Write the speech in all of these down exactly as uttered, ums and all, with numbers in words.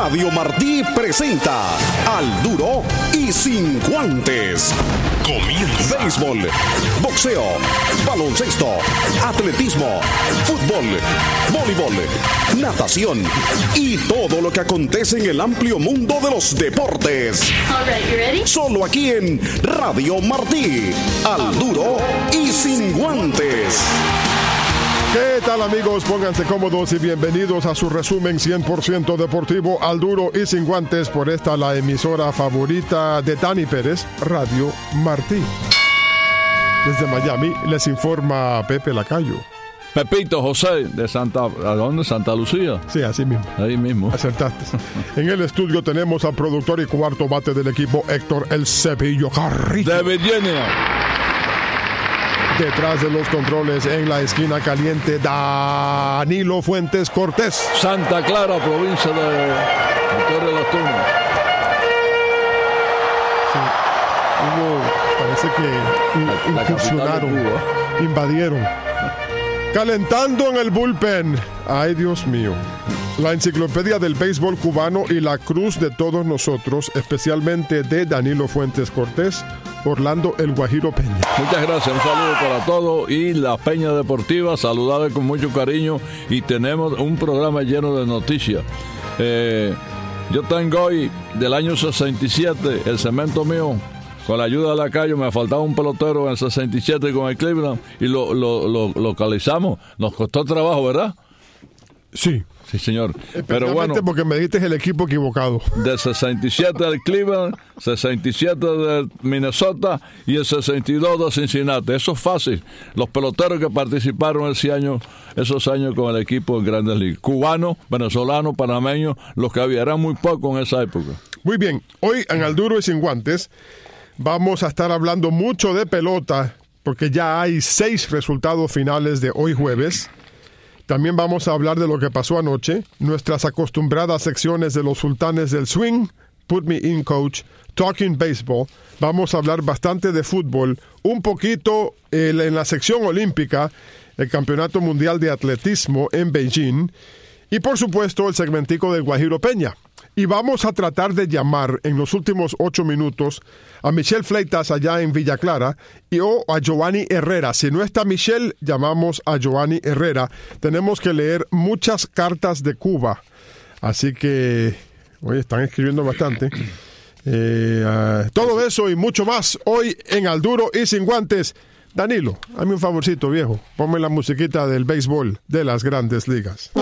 Radio Martí presenta Al Duro y Sin Guantes. Comienza. Béisbol, boxeo, baloncesto, atletismo, fútbol, voleibol, natación y todo lo que acontece en el amplio mundo de los deportes. All right, you ready? Solo aquí en Radio Martí. Al Duro y Sin Guantes. ¿Qué tal, amigos? Pónganse cómodos y bienvenidos a su resumen cien por ciento deportivo Al Duro y Sin Guantes por esta la emisora favorita de Dani Pérez, Radio Martí. Desde Miami les informa Pepe Lacayo. Pepito José de Santa... ¿A dónde? ¿Santa Lucía? Sí, así mismo. Ahí mismo. Acertaste. En el estudio tenemos al productor y cuarto bate del equipo, Héctor El Cepillo Carrillo. De Virginia. Detrás de los controles, en la esquina caliente, Danilo Fuentes Cortés. Santa Clara, provincia de Torre de las Tunas. Sí. Hubo, parece que in, la, incursionaron, la invadieron. Calentando en el bullpen. Ay, Dios mío. La enciclopedia del béisbol cubano y la cruz de todos nosotros, especialmente de Danilo Fuentes Cortés, Orlando El Guajiro Peña. Muchas gracias, un saludo para todos y la Peña Deportiva, saludarles con mucho cariño y tenemos un programa lleno de noticias. Eh, yo tengo hoy, del año sesenta y siete, el cemento mío, con la ayuda de Lacayo, me faltaba un pelotero en el sesenta y siete con el Cleveland y lo, lo, lo localizamos. Nos costó trabajo, ¿verdad? Sí. Sí, señor. Pero bueno, porque me diste el equipo equivocado. Del sesenta y siete del Cleveland, sesenta y siete de Minnesota y el sesenta y dos de Cincinnati. Eso es fácil. Los peloteros que participaron ese año, esos años con el equipo en Grandes Ligas. Cubanos, venezolanos, panameños, los que había, eran muy pocos en esa época. Muy bien. Hoy en Al Duro y Sin Guantes vamos a estar hablando mucho de pelota porque ya hay seis resultados finales de hoy jueves. También vamos a hablar de lo que pasó anoche, nuestras acostumbradas secciones de los sultanes del swing, Put Me In Coach, Talking Baseball. Vamos a hablar bastante de fútbol, un poquito eh, en la sección olímpica, el Campeonato Mundial de Atletismo en Beijing y por supuesto el segmentico del Guajiro Peña. Y vamos a tratar de llamar en los últimos ocho minutos a Michelle Fleitas allá en Villa Clara y o a Giovanni Herrera. Si no está Michelle, llamamos a Giovanni Herrera. Tenemos que leer muchas cartas de Cuba. Así que, oye, están escribiendo bastante. Eh, uh, todo eso y mucho más hoy en Al Duro y Sin Guantes. Danilo, hazme un favorcito, viejo. Ponme la musiquita del béisbol de las Grandes Ligas.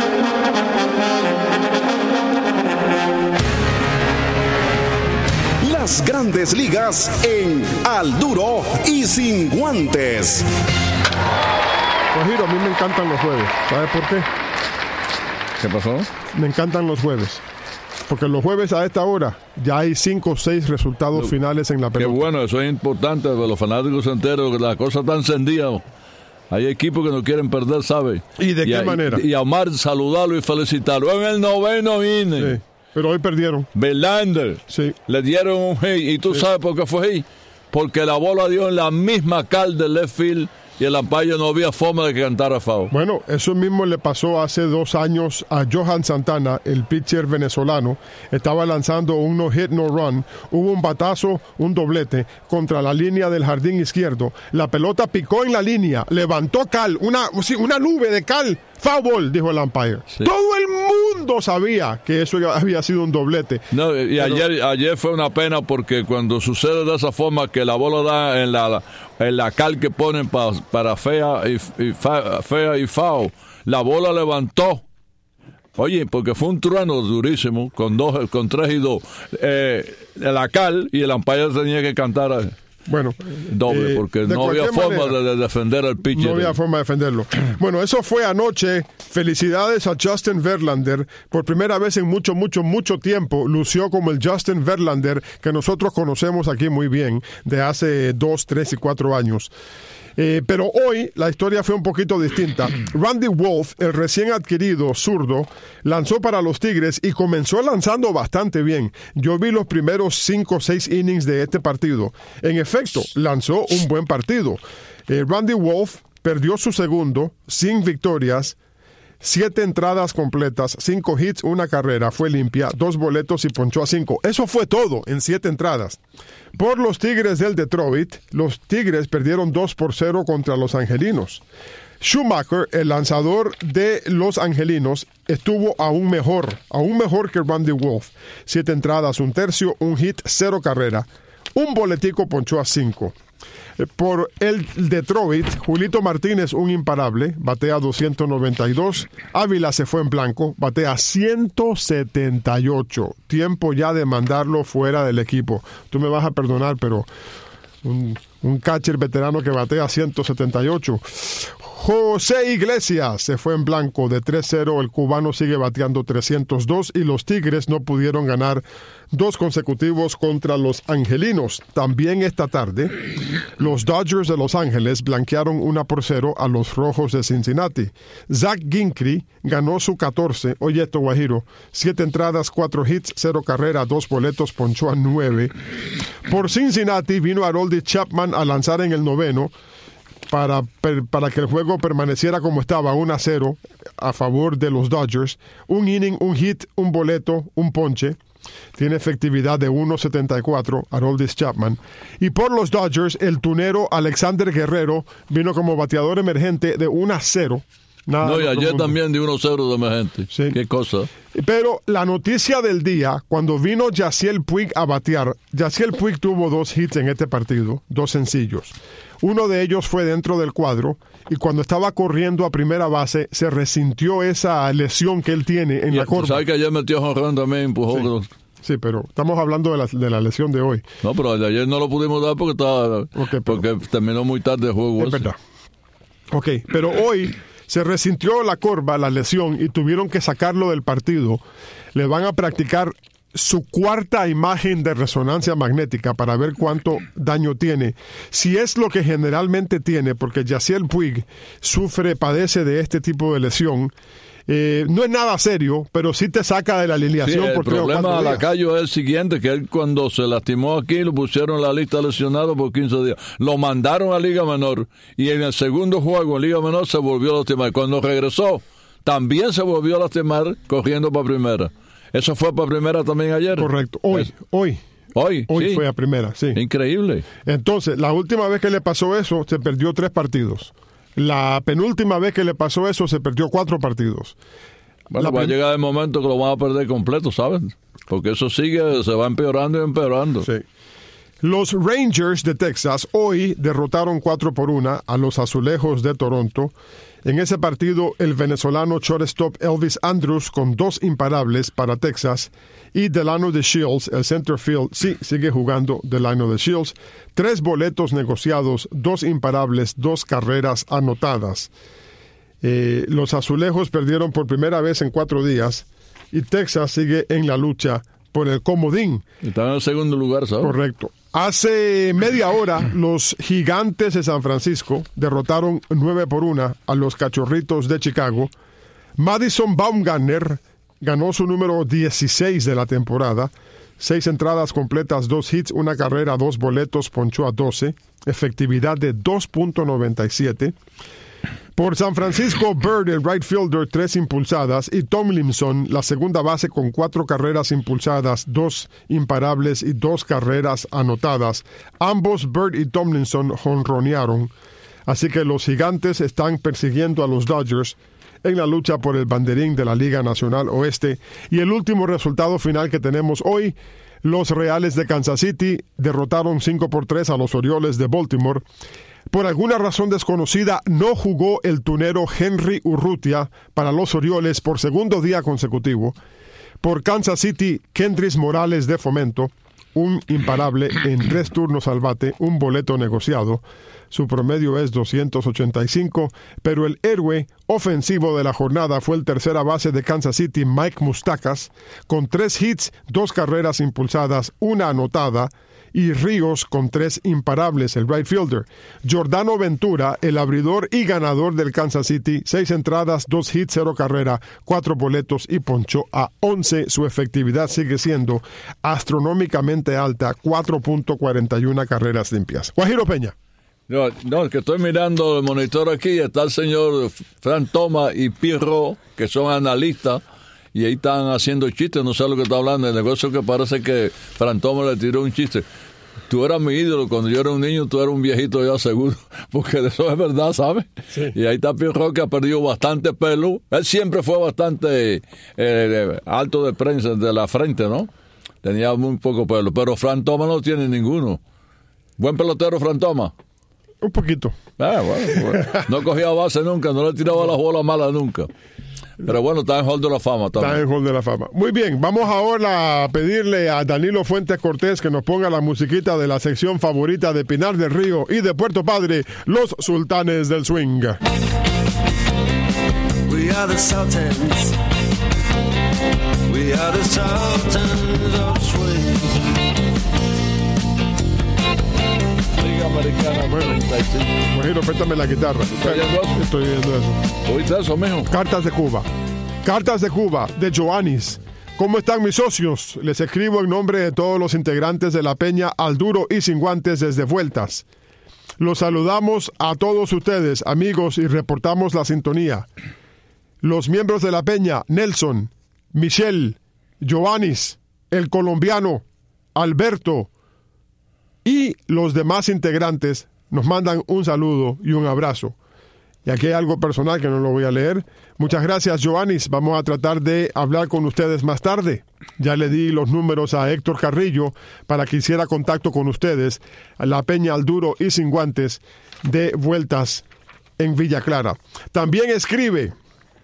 Las Grandes Ligas en Al Duro y Sin Guantes. Guajiro, a mí me encantan los jueves. ¿Sabes por qué? ¿Qué pasó? Me encantan los jueves. Porque los jueves a esta hora ya hay cinco o seis resultados finales en la pelota. Qué bueno, eso es importante, porque los fanáticos se enteran que la cosa está encendida. Hay equipos que no quieren perder, ¿sabes? ¿Y de y qué a, manera? Y a Omar saludarlo y felicitarlo. En el noveno inning. Sí. Pero hoy perdieron. Verlander. Sí. Le dieron un hit. ¿Y tú sí. sabes por qué fue hit? Porque la bola dio en la misma cal del left field y el umpire no había forma de que cantara foul. Bueno, eso mismo le pasó hace dos años a Johan Santana, el pitcher venezolano. Estaba lanzando un no-hit, no-run. Hubo un batazo, un doblete contra la línea del jardín izquierdo. La pelota picó en la línea, levantó cal, una, una nube de cal. Foul ball, dijo el umpire. Sí. Todo el mundo sabía que eso había sido un doblete. No, y Pero, ayer, ayer fue una pena porque cuando sucede de esa forma que la bola da en la, en la cal que ponen pa, para fea y, y fa, fea y foul, la bola levantó. Oye, porque fue un trueno durísimo con dos, con tres y dos. Eh, la cal y el umpire tenía que cantar a, Bueno, doble, eh, porque no había forma manera, de, de defender al pitcher. No había forma de defenderlo. Bueno, eso fue anoche. Felicidades a Justin Verlander. Por primera vez en mucho, mucho, mucho tiempo lució como el Justin Verlander que nosotros conocemos aquí muy bien, de hace dos, tres y cuatro años. Eh, pero hoy la historia fue un poquito distinta. Randy Wolf, el recién adquirido zurdo, lanzó para los Tigres y comenzó lanzando bastante bien. Yo vi los primeros cinco o seis innings de este partido. En efecto, lanzó un buen partido. Eh, Randy Wolf perdió su segundo, sin victorias, Siete entradas completas, cinco hits, una carrera, fue limpia, dos boletos y ponchó a cinco. Eso fue todo en siete entradas. Por los Tigres del Detroit, los Tigres perdieron dos por cero contra los Angelinos. Schumacher, el lanzador de los Angelinos, estuvo aún mejor, aún mejor que Randy Wolf. Siete entradas, un tercio, un hit, cero carrera. Un boletico ponchó a cinco. Por el Detroit, Julito Martínez, un imparable, batea doscientos noventa y dos. Ávila se fue en blanco, batea ciento setenta y ocho. Tiempo ya de mandarlo fuera del equipo. Tú me vas a perdonar, pero un, un catcher veterano que batea ciento setenta y ocho. José Iglesias se fue en blanco de tres cero, el cubano sigue bateando trescientos dos y los Tigres no pudieron ganar dos consecutivos contra los Angelinos. También esta tarde, los Dodgers de Los Ángeles blanquearon una por cero a los Rojos de Cincinnati. Zach Ginkrey ganó su catorce, oye esto Guajiro, siete entradas, cuatro hits, cero carrera, dos boletos, ponchó a nueve. Por Cincinnati vino Aroldis Chapman a lanzar en el noveno, Para, para que el juego permaneciera como estaba, uno a cero a favor de los Dodgers. Un inning, un hit, un boleto, un ponche. Tiene efectividad de uno setenta y cuatro, Aroldis Chapman. Y por los Dodgers, el tunero Alexander Guerrero vino como bateador emergente de uno a cero. Nada no, y ayer mundo. También de uno cero de emergente. Sí. Qué cosa. Pero la noticia del día, cuando vino Yasiel Puig a batear, Yasiel Puig tuvo dos hits en este partido, dos sencillos. Uno de ellos fue dentro del cuadro y cuando estaba corriendo a primera base se resintió esa lesión que él tiene en y la corva. ¿Sabes que ayer metió jonrón también, empujó? Sí. Sí, pero estamos hablando de la, de la lesión de hoy. No, pero de ayer no lo pudimos dar porque estaba okay, pero, porque terminó muy tarde el juego. Es ese. Verdad. Ok, pero hoy se resintió la corva, la lesión, y tuvieron que sacarlo del partido. Le van a practicar su cuarta imagen de resonancia magnética para ver cuánto daño tiene. Si es lo que generalmente tiene, porque Yasiel Puig sufre, padece de este tipo de lesión, eh, no es nada serio, pero sí te saca de la alineación. Sí, por el problema de Lacayo es el siguiente, que él cuando se lastimó aquí lo pusieron en la lista de lesionados por quince días. Lo mandaron a Liga Menor y en el segundo juego en Liga Menor se volvió a lastimar. Cuando regresó, también se volvió a lastimar corriendo para primera. ¿Eso fue para primera también ayer? Correcto. Hoy, es... hoy. Hoy, Hoy sí. fue a primera, sí. Increíble. Entonces, la última vez que le pasó eso, se perdió tres partidos. La penúltima vez que le pasó eso, se perdió cuatro partidos. Bueno, la va pen... a llegar el momento que lo van a perder completo, ¿saben? Porque eso sigue, se va empeorando y empeorando. Sí. Los Rangers de Texas hoy derrotaron cuatro por una a los Azulejos de Toronto. En ese partido, el venezolano shortstop Elvis Andrus con dos imparables para Texas y Delano de Shields, el center field, sí, sigue jugando Delano de Shields. Tres boletos negociados, dos imparables, dos carreras anotadas. Eh, los Azulejos perdieron por primera vez en cuatro días y Texas sigue en la lucha por el comodín. Están en el segundo lugar, ¿sabes? Correcto. Hace media hora, los Gigantes de San Francisco derrotaron nueve por una a los Cachorritos de Chicago. Madison Bumgarner ganó su número dieciséis de la temporada. Seis entradas completas, dos hits, una carrera, dos boletos, ponchó a doce. Efectividad de dos punto noventa y siete. Por San Francisco, Bird, el right fielder, tres impulsadas, y Tomlinson, la segunda base, con cuatro carreras impulsadas, dos imparables y dos carreras anotadas. Ambos, Bird y Tomlinson, jonronearon. Así que los Gigantes están persiguiendo a los Dodgers en la lucha por el banderín de la Liga Nacional Oeste. Y el último resultado final que tenemos hoy, los Reales de Kansas City derrotaron cinco por tres a los Orioles de Baltimore. Por alguna razón desconocida, no jugó el tunero Henry Urrutia para los Orioles por segundo día consecutivo. Por Kansas City, Kendrys Morales de Fomento, un imparable en tres turnos al bate, un boleto negociado. Su promedio es doscientos ochenta y cinco, pero el héroe ofensivo de la jornada fue el tercera base de Kansas City, Mike Moustakas, con tres hits, dos carreras impulsadas, una anotada, y Ríos con tres imparables, el right fielder. Giordano Ventura, el abridor y ganador del Kansas City, seis entradas, dos hits, cero carrera, cuatro boletos y ponchó a once. Su efectividad sigue siendo astronómicamente alta, cuatro punto cuarenta y una carreras limpias. Guajiro Peña. No, no, que estoy mirando el monitor aquí, está el señor Frank Thomas y Pirro, que son analistas, y ahí están haciendo chistes, no sé lo que está hablando, el negocio que parece que Frank Thomas le tiró un chiste. Tú eras mi ídolo, cuando yo era un niño, tú eras un viejito ya seguro, porque de eso es verdad, ¿sabes? Sí. Y ahí está Pirro, que ha perdido bastante pelo, él siempre fue bastante eh, alto de prensa, de la frente, ¿no? Tenía muy poco pelo, pero Frank Thomas no tiene ninguno. Buen pelotero Frank Thomas. Un poquito. Ah, bueno, bueno. No cogía base nunca, no le tiraba las bolas malas nunca. Pero bueno, está en Hall de la Fama también. Está en Hall de la Fama. Muy bien, vamos ahora a pedirle a Danilo Fuentes Cortés que nos ponga la musiquita de la sección favorita de Pinar del Río y de Puerto Padre, los Sultanes del Swing. We are the Sultans. We are the Sultans of Swing. Americana, bueno, Guajiro, préstame la guitarra. Estoy viendo eso. ¿Oíste eso, mijo? Cartas de Cuba. Cartas de Cuba, de Joannis. ¿Cómo están mis socios? Les escribo en nombre de todos los integrantes de la Peña Al Duro y Sin Guantes desde Vueltas. Los saludamos a todos ustedes, amigos, y reportamos la sintonía. Los miembros de la Peña, Nelson, Michelle, Joannis, el colombiano, Alberto, y los demás integrantes nos mandan un saludo y un abrazo. Y aquí hay algo personal que no lo voy a leer. Muchas gracias, Joannis. Vamos a tratar de hablar con ustedes más tarde. Ya le di los números a Héctor Carrillo para que hiciera contacto con ustedes. A la Peña Al Duro y Sin Guantes de Vueltas en Villa Clara. También escribe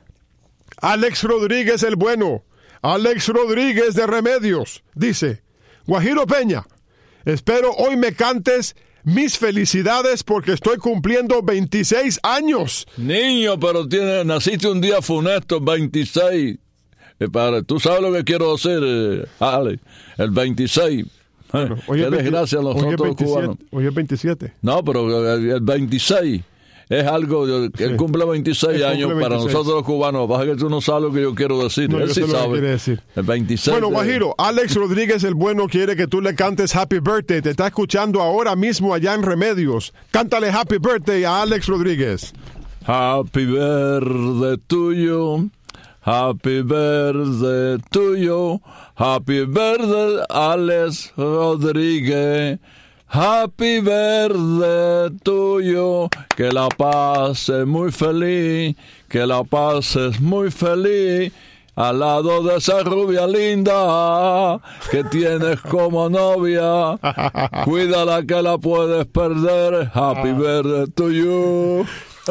Alex Rodríguez el Bueno. Alex Rodríguez de Remedios. Dice, Guajiro Peña, espero hoy me cantes mis felicidades porque estoy cumpliendo veintiséis años. Niño, pero tiene, naciste un día funesto, veintiséis. Eh, padre, tú sabes lo que quiero decir, eh, Ale, el veintiséis. Bueno, hoy Qué es desgracia a nosotros hoy es veintisiete, cubanos. Hoy es veintisiete. No, pero el, el veintiséis es algo, él sí. cumple veintiséis él años cumple para veintiséis. Nosotros los cubanos. Pasa que tú no sabes lo que yo quiero decir. No, él yo sí sé lo sabe. que quiere decir. El veintiséis. Bueno, Guajiro, Alex Rodríguez el Bueno quiere que tú le cantes Happy Birthday. Te está escuchando ahora mismo allá en Remedios. Cántale Happy Birthday a Alex Rodríguez. Happy birthday to you. Happy birthday to you. Happy birthday, Alex Rodríguez. Happy birthday tuyo, que la pases muy feliz, que la pases muy feliz, al lado de esa rubia linda que tienes como novia, cuídala que la puedes perder, happy birthday to you.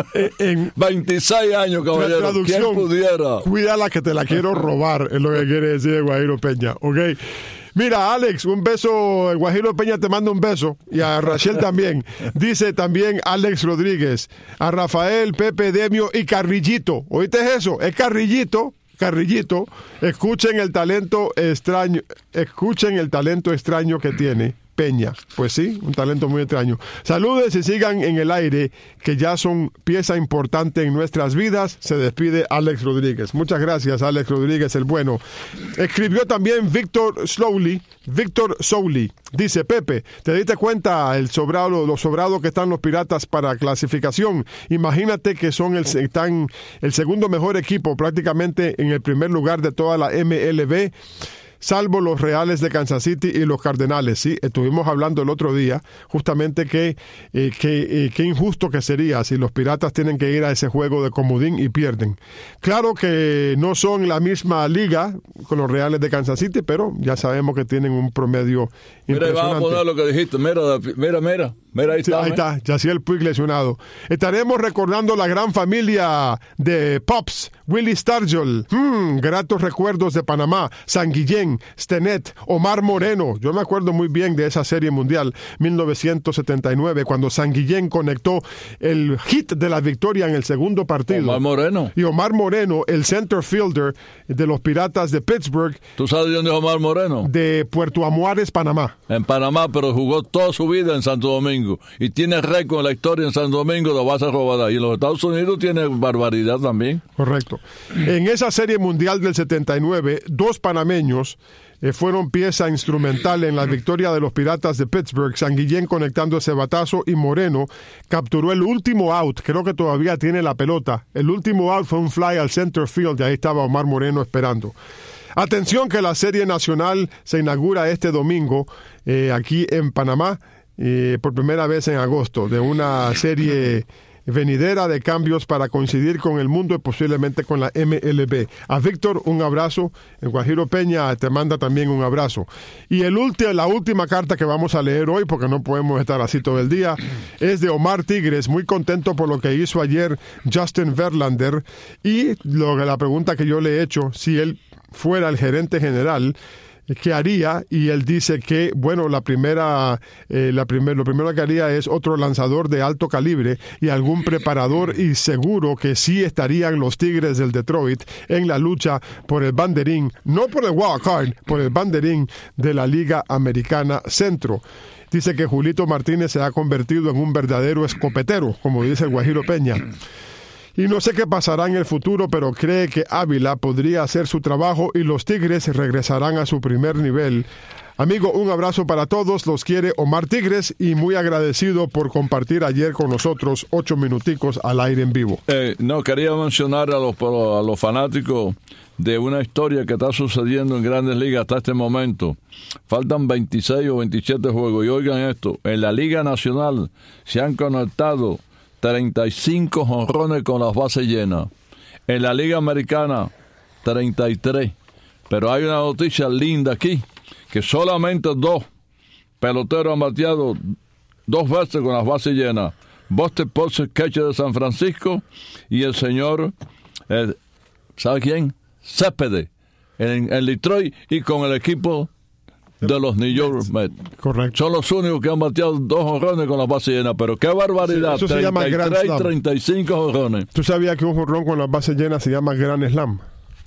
En veintiséis años, caballero, ¿quién pudiera? Cuídala que te la quiero robar, es lo que quiere decir Guajiro Peña, ¿ok? Mira, Alex, un beso, el Guajiro Peña te manda un beso, y a Rachel también. Dice también Alex Rodríguez, a Rafael, Pepe, Demio y Carrillito. ¿Oíste eso? Es Carrillito, Carrillito. Escuchen el talento extraño, escuchen el talento extraño que tiene Peña. Pues sí, un talento muy extraño. Saludes y sigan en el aire, que ya son pieza importante en nuestras vidas. Se despide Alex Rodríguez. Muchas gracias, Alex Rodríguez, el bueno. Escribió también Víctor Slowly, Víctor Souli. Dice, Pepe, ¿te diste cuenta el sobrado, lo sobrado que están los Piratas para clasificación? Imagínate que son el, están el segundo mejor equipo, prácticamente en el primer lugar de toda la M L B. Salvo los Reales de Kansas City y los Cardenales, ¿sí? Estuvimos hablando el otro día justamente que eh, que eh, qué injusto que sería si los Piratas tienen que ir a ese juego de comodín y pierden. Claro que no son la misma liga con los Reales de Kansas City, pero ya sabemos que tienen un promedio mira, impresionante. Mira, vamos a poner lo que dijiste. Mira, mira, mira. Mira, ahí sí, está. Ahí está, Yaciel Puig lesionado. Estaremos recordando la gran familia de Pops, Willie Stargell, hmm, gratos recuerdos de Panamá, San Guillén, Stenet, Omar Moreno. Yo me acuerdo muy bien de esa serie mundial, mil novecientos setenta y nueve, cuando San Guillén conectó el hit de la victoria en el segundo partido. Omar Moreno. Y Omar Moreno, el center fielder de los Piratas de Pittsburgh. ¿Tú sabes de dónde es Omar Moreno? De Puerto Amuares, Panamá. En Panamá, pero jugó toda su vida en Santo Domingo. Domingo. Y tiene récord en la historia en Santo Domingo de bases robadas. Y en los Estados Unidos tiene barbaridad también. Correcto. En esa Serie Mundial del setenta y nueve, dos panameños eh, fueron pieza instrumental en la victoria de los Piratas de Pittsburgh. Sanguillén conectando ese batazo y Moreno capturó el último out. Creo que todavía tiene la pelota. El último out fue un fly al center field y ahí estaba Omar Moreno esperando. Atención que la Serie Nacional se inaugura este domingo eh, aquí en Panamá eh, por primera vez en agosto, de una serie venidera de cambios para coincidir con el mundo y posiblemente con la M L B. A Víctor, un abrazo. El Guajiro Peña te manda también un abrazo. Y el ulti- la última carta que vamos a leer hoy, porque no podemos estar así todo el día, es de Omar Tigres, muy contento por lo que hizo ayer Justin Verlander. Y lo, la pregunta que yo le he hecho, si él fuera el gerente general, ¿qué haría? Y él dice que, bueno, la primera, eh, la primer, lo primero que haría es otro lanzador de alto calibre y algún preparador, y seguro que sí estarían los Tigres del Detroit en la lucha por el banderín, no por el wild card, por el banderín de la Liga Americana Centro. Dice que Julito Martínez se ha convertido en un verdadero escopetero, como dice el Guajiro Peña. Y no sé qué pasará en el futuro, pero cree que Ávila podría hacer su trabajo y los Tigres regresarán a su primer nivel. Amigo, un abrazo para todos. Los quiere Omar Tigres y muy agradecido por compartir ayer con nosotros ocho minuticos al aire en vivo. Eh, no, quería mencionar a los, a los fanáticos de una historia que está sucediendo en Grandes Ligas hasta este momento. Faltan veintiséis o veintisiete juegos y oigan esto, en la Liga Nacional se han conectado treinta y cinco jonrones con las bases llenas. En la Liga Americana, treinta y tres. Pero hay una noticia linda aquí, que solamente dos peloteros han bateado dos veces con las bases llenas. Buster Posey, catcher de San Francisco, y el señor, eh, ¿sabe quién? Céspedes, en, en Detroit, y con el equipo de los New York Mets. Correcto. Son los únicos que han bateado dos jonrones con la base llena, pero qué barbaridad. Sí, eso se llama Grand treinta y tres, Slam. treinta y cinco jonrones. ¿Tú sabías que un jonrón con las bases llenas se llama Grand Slam?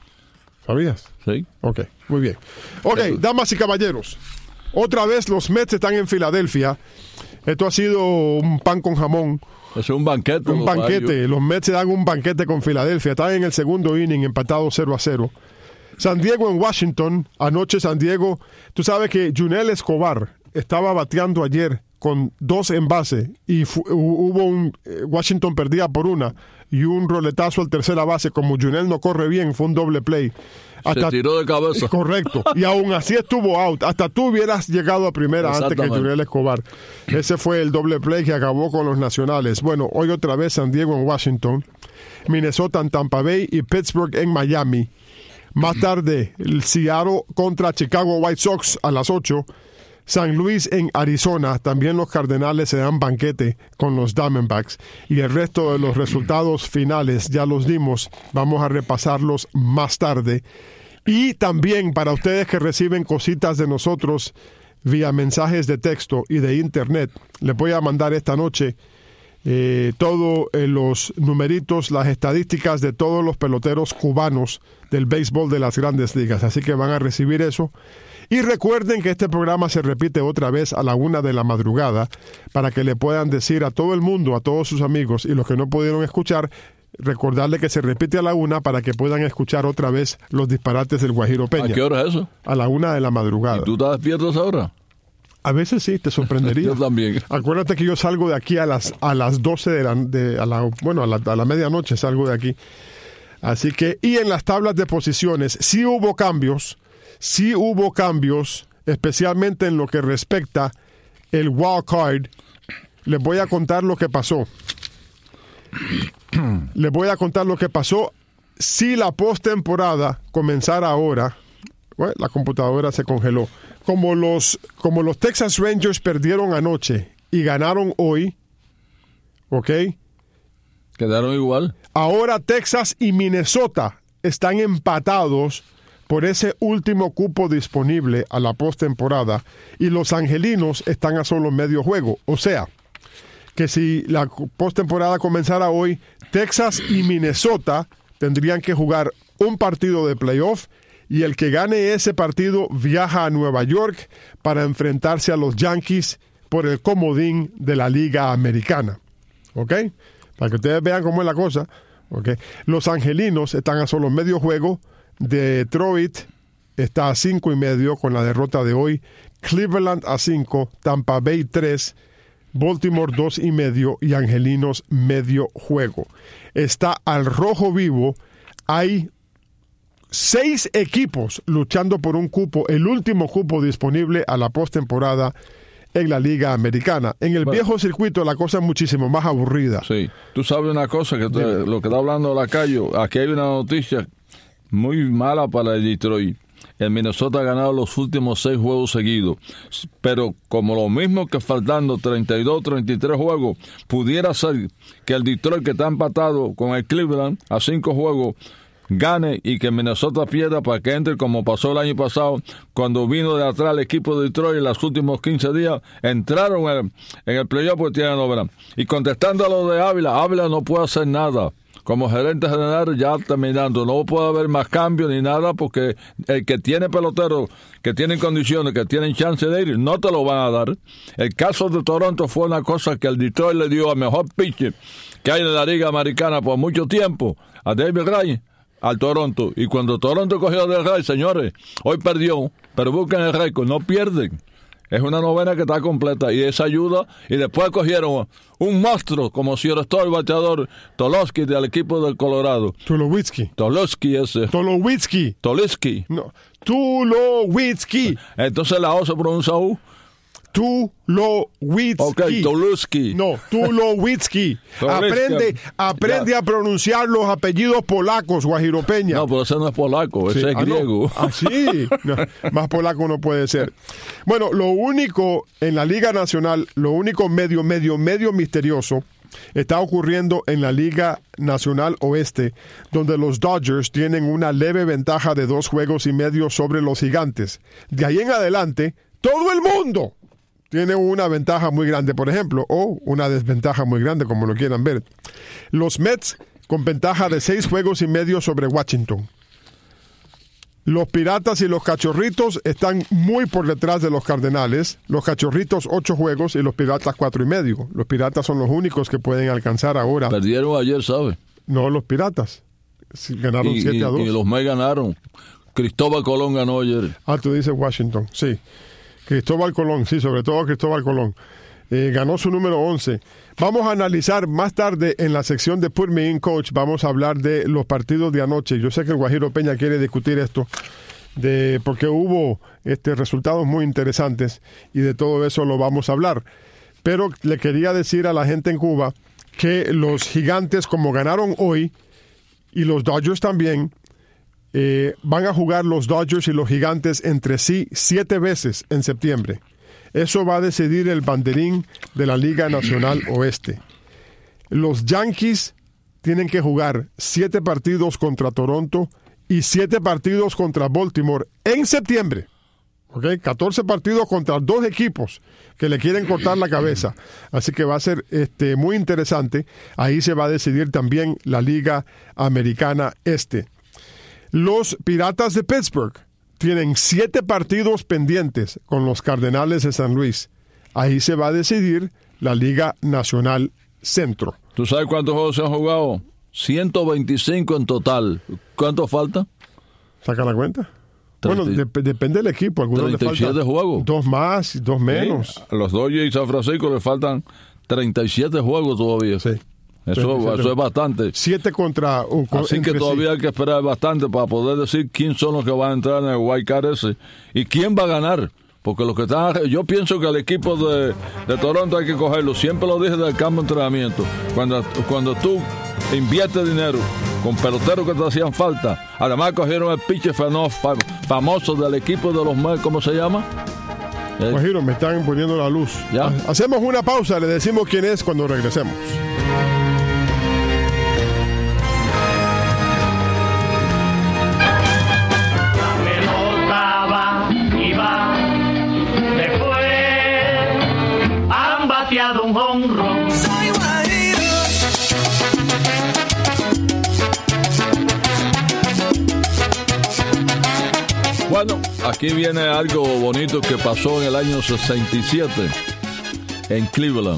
¿Sabías? Sí. Ok, muy bien. Ok, damas y caballeros, otra vez los Mets están en Filadelfia. Esto ha sido un pan con jamón. Es un banquete. Un los banquete. varios. Los Mets se dan un banquete con Filadelfia. Están en el segundo inning, empatados cero a cero. San Diego en Washington. Anoche San Diego. Tú sabes que Junel Escobar estaba bateando ayer con dos en base y fu- hubo un... eh, Washington perdía por una y un roletazo al tercera base. Como Junel no corre bien, fue un doble play. Se tiró de cabeza. Correcto. Y aún así estuvo out. Hasta tú hubieras llegado a primera antes que Exactamente. Junel Escobar. Ese fue el doble play que acabó con los nacionales. Bueno, hoy otra vez San Diego en Washington, Minnesota en Tampa Bay y Pittsburgh en Miami. Más tarde, el Seattle contra Chicago White Sox a las ocho. San Luis en Arizona. También los Cardenales se dan banquete con los Diamondbacks. Y el resto de los resultados finales ya los dimos. Vamos a repasarlos más tarde. Y también para ustedes que reciben cositas de nosotros vía mensajes de texto y de internet, les voy a mandar esta noche eh, todos eh, los numeritos, las estadísticas de todos los peloteros cubanos del béisbol de las Grandes Ligas. Así que van a recibir eso. Y recuerden que este programa se repite otra vez a la una de la madrugada para que le puedan decir a todo el mundo, a todos sus amigos y los que no pudieron escuchar, recordarle que se repite a la una para que puedan escuchar otra vez los disparates del Guajiro Peña. ¿A qué hora es eso? A la una de la madrugada. ¿Y tú estás despierto a esa hora? A veces sí, te sorprendería. Yo también. Acuérdate que yo salgo de aquí a las a las doce de la, de, a la bueno, a la, a la medianoche salgo de aquí. Así que, y en las tablas de posiciones, sí hubo cambios, sí hubo cambios, especialmente en lo que respecta el wild card. Les voy a contar lo que pasó. Les voy a contar lo que pasó si la postemporada comenzara ahora. Bueno, la computadora se congeló. Como los, como los Texas Rangers perdieron anoche y ganaron hoy, ¿ok? ¿Quedaron igual? Ahora Texas y Minnesota están empatados por ese último cupo disponible a la postemporada y los angelinos están a solo medio juego. O sea, que si la postemporada comenzara hoy, Texas y Minnesota tendrían que jugar un partido de playoff y el que gane ese partido viaja a Nueva York para enfrentarse a los Yankees por el comodín de la Liga Americana. ¿Ok? Para que ustedes vean cómo es la cosa. ¿Ok? Los angelinos están a solo medio juego. Detroit está a cinco y medio con la derrota de hoy. Cleveland a cinco, Tampa Bay tres, Baltimore dos y medio y angelinos medio juego. Está al rojo vivo. Hay seis equipos luchando por un cupo, el último cupo disponible a la postemporada en la Liga Americana. En el bueno, viejo circuito la cosa es muchísimo más aburrida. Sí, tú sabes una cosa, que te, lo que está hablando Lacayo, aquí hay una noticia muy mala para el Detroit. El Minnesota ha ganado los últimos seis juegos seguidos, pero como lo mismo que faltando treinta y dos, treinta y tres juegos, pudiera ser que el Detroit, que está empatado con el Cleveland a cinco juegos, gane y que Minnesota pierda para que entre como pasó el año pasado cuando vino de atrás el equipo de Detroit en los últimos quince días, entraron en, en el playoff porque tienen obra. Y contestando a lo de Ávila, Ávila no puede hacer nada. Como gerente general ya terminando, no puede haber más cambios ni nada porque el que tiene peloteros que tienen condiciones, que tienen chance de ir, no te lo van a dar. El caso de Toronto fue una cosa que el Detroit le dio al mejor pitcher que hay en la Liga Americana por mucho tiempo, a David Wright, al Toronto. Y cuando Toronto cogió del Rey, señores, hoy perdió, pero busquen el récord, no pierden. Es una novena que está completa y esa ayuda. Y después cogieron un monstruo como si era todo el bateador Tolowski del equipo del Colorado. Tulowitzki. Tolowski ese. Tulowitzki. Tolowski. No. Tulowitzki. Entonces la O se pronuncia U. Tulowitzki. Ok, Tolowski. No, Tulowitzki. Aprende, aprende a pronunciar los apellidos polacos, Guajiro Peña. No, pero ese no es polaco, ese sí. es ah, griego. No. Ah, sí. No, más polaco no puede ser. Bueno, lo único en la Liga Nacional, lo único medio, medio, medio misterioso está ocurriendo en la Liga Nacional Oeste, donde los Dodgers tienen una leve ventaja de dos juegos y medio sobre los Gigantes. De ahí en adelante, todo el mundo tiene una ventaja muy grande, por ejemplo, o una desventaja muy grande, como lo quieran ver. Los Mets con ventaja de seis juegos y medio sobre Washington. Los Piratas y los Cachorritos están muy por detrás de los Cardenales. Los Cachorritos ocho juegos y los Piratas cuatro y medio. Los Piratas son los únicos que pueden alcanzar ahora. Perdieron ayer, ¿sabes? No, los Piratas. Ganaron siete a dos. Y los Mets ganaron. Cristóbal Colón ganó ayer. Ah, tú dices Washington, sí. Cristóbal Colón, sí, sobre todo Cristóbal Colón. Eh, ganó su número once. Vamos a analizar más tarde en la sección de Put Me In Coach, vamos a hablar de los partidos de anoche. Yo sé que el Guajiro Peña quiere discutir esto, de porque hubo este, resultados muy interesantes y de todo eso lo vamos a hablar. Pero le quería decir a la gente en Cuba que los Gigantes, como ganaron hoy, y los Dodgers también, Eh, van a jugar los Dodgers y los Gigantes entre sí siete veces en septiembre. Eso va a decidir el banderín de la Liga Nacional Oeste. Los Yankees tienen que jugar siete partidos contra Toronto y siete partidos contra Baltimore en septiembre. ¿Okay? catorce partidos contra dos equipos que le quieren cortar la cabeza. Así que va a ser este, muy interesante. Ahí se va a decidir también la Liga Americana Este. Los Piratas de Pittsburgh tienen siete partidos pendientes con los Cardenales de San Luis. Ahí se va a decidir la Liga Nacional Centro. ¿Tú sabes cuántos juegos se han jugado? ciento veinticinco en total. ¿Cuánto falta? ¿Saca la cuenta? treinta Bueno, de, depende del equipo. Algunos treinta y siete le juegos. Dos más, dos menos. Sí, a los Dodgers y San Francisco le faltan treinta y siete juegos todavía. Sí. Eso, eso es bastante. Siete contra... Uh, Así que todavía sí hay que esperar bastante para poder decir quién son los que van a entrar en el wild card ese y quién va a ganar. Porque los que están... Yo pienso que el equipo de, de Toronto hay que cogerlo. Siempre lo dije del campo de entrenamiento. Cuando, cuando tú inviertes dinero con peloteros que te hacían falta. Además cogieron el pitcher famoso del equipo de los Mets, ¿cómo se llama? Guajiro, me están poniendo la luz. ¿Ya? Hacemos una pausa, le decimos quién es cuando regresemos. Un honrón. Soy Guajiro. Bueno, aquí viene algo bonito que pasó en el año sesenta y siete. en Cleveland.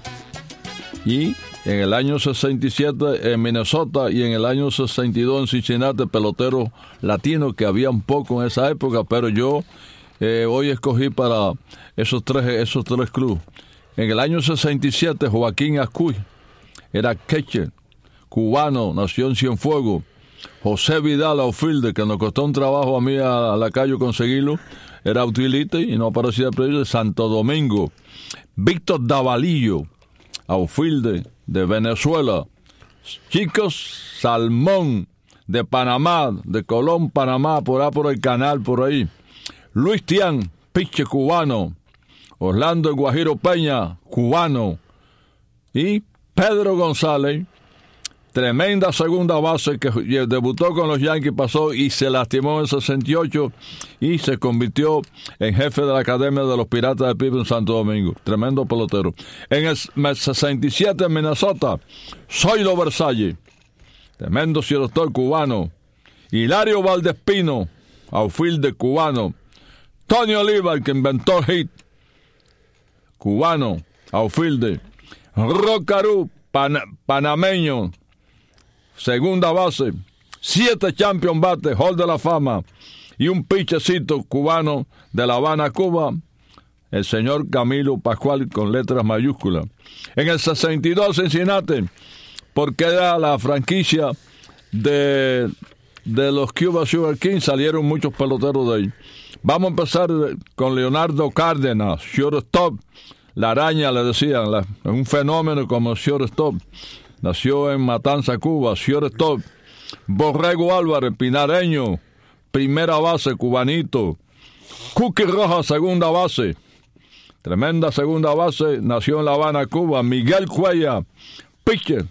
Y en el año sesenta y siete en Minnesota y en el año sesenta y dos en Cincinnati, peloteros latinos que había un poco en esa época, pero yo eh, hoy escogí para esos tres, esos tres clubes. En el año sesenta y siete, Joaquín Ascuy era catcher, cubano, nació en Cienfuegos. José Vidal, outfielder, que nos costó un trabajo a mí a, a la calle conseguirlo, era utility y no aparecía el de Santo Domingo. Víctor Davalillo, outfielder de Venezuela. Chicos Salmón, de Panamá, de Colón, Panamá, por ahí por el canal, por ahí. Luis Tian, pitcher cubano. Orlando El Guajiro Peña, cubano. Y Pedro González, tremenda segunda base que debutó con los Yankees, pasó y se lastimó en sesenta y ocho y se convirtió en jefe de la Academia de los Piratas de Pittsburgh en Santo Domingo. Tremendo pelotero. En el sesenta y siete en Minnesota, Zoilo Versalles, tremendo shortstop cubano. Hilario Valdespino, outfielder cubano. Tony Oliva, el que inventó el hit, cubano, outfielder. Rocaru, pan, panameño, segunda base, siete champion bates, hall de la fama, y un pichecito cubano de La Habana, Cuba, el señor Camilo Pascual con letras mayúsculas. En el sesenta y dos Cincinnati, porque era la franquicia de, de los Cuba Sugar Kings, salieron muchos peloteros de ahí. Vamos a empezar con Leonardo Cárdenas, shortstop. La araña, le decían, la, un fenómeno como shortstop. Nació en Matanza, Cuba, shortstop. Borrego Álvarez, pinareño, primera base, cubanito. Cookie Rojas, segunda base. Tremenda segunda base, nació en La Habana, Cuba. Miguel Cuella, pitcher.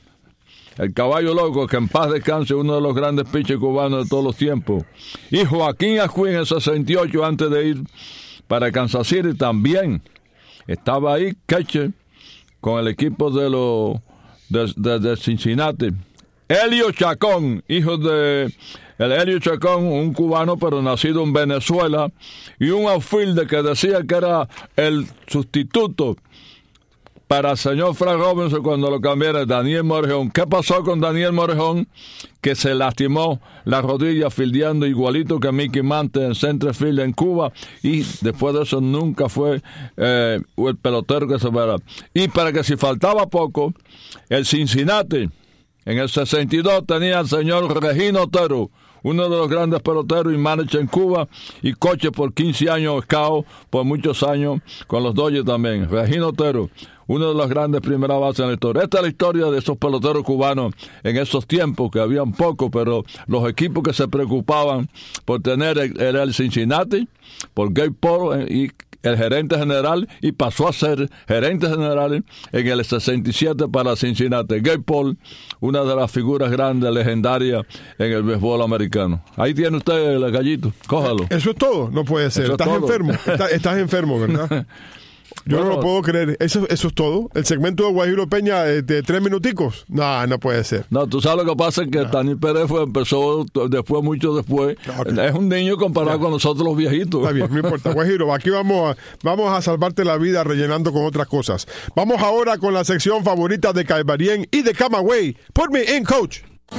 El caballo loco, que en paz descanse, uno de los grandes pitchers cubanos de todos los tiempos. Y Joaquín Ascuy en el sesenta y ocho, antes de ir para Kansas City, también estaba ahí, catcher, con el equipo de los de, de, de Cincinnati. Elio Chacón, hijo de el Elio Chacón, un cubano pero nacido en Venezuela, y un outfielder que decía que era el sustituto para el señor Frank Robinson cuando lo cambiara, Daniel Morejón. ¿Qué pasó con Daniel Morejón? Que se lastimó la rodilla fildeando igualito que Mickey Mantle en center field en Cuba, y después de eso nunca fue eh, el pelotero que se verá. Y para que si faltaba poco, el Cincinnati en el sesenta y dos tenía al señor Regino Otero, uno de los grandes peloteros y manager en Cuba, y coche por quince años, scout por muchos años con los Dodgers también. Regino Otero, uno de los grandes primeras bases en la historia. Esta es la historia de esos peloteros cubanos en esos tiempos, que habían poco, pero los equipos que se preocupaban por tener era el Cincinnati, por Gabe Paul y el gerente general, y pasó a ser gerente general en el sesenta y siete para Cincinnati. Gabe Paul, una de las figuras grandes, legendarias en el béisbol americano. Ahí tiene usted el gallito, cójalo. Eso es todo, no puede ser. Estás enfermo, estás, estás enfermo, ¿verdad? Yo bueno, no lo puedo creer. Eso, eso es todo. El segmento de Guajiro Peña de, de tres minuticos. No, no puede ser. No, tú sabes lo que pasa es que no. Daniel Pérez fue, empezó después, mucho después. Okay. Es un niño comparado no. con nosotros los viejitos. Está bien, no importa. Guajiro, aquí vamos a, vamos a salvarte la vida rellenando con otras cosas. Vamos ahora con la sección favorita de Caibarien y de Camagüey. Put me in, coach.